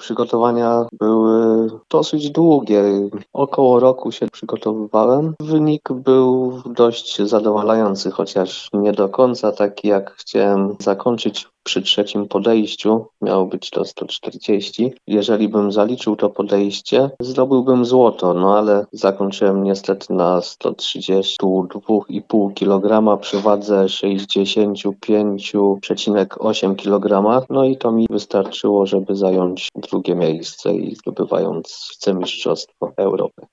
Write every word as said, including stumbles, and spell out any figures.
Przygotowania były dosyć długie. Około roku się przygotowywałem. Wynik był dość zadowalający, chociaż nie do końca taki, jak chciałem zakończyć przy trzecim podejściu. Miało być to sto czterdzieści. Jeżeli bym zaliczył to podejście, zdobyłbym złoto, no ale zakończyłem niestety na sto trzydzieści dwa i pół kilograma przy wadze sześćdziesiąt pięć przecinek osiem kilograma. No i to mi wystarczyło, żeby zająć drugie miejsce i zdobywając wicemistrzostwo Europy.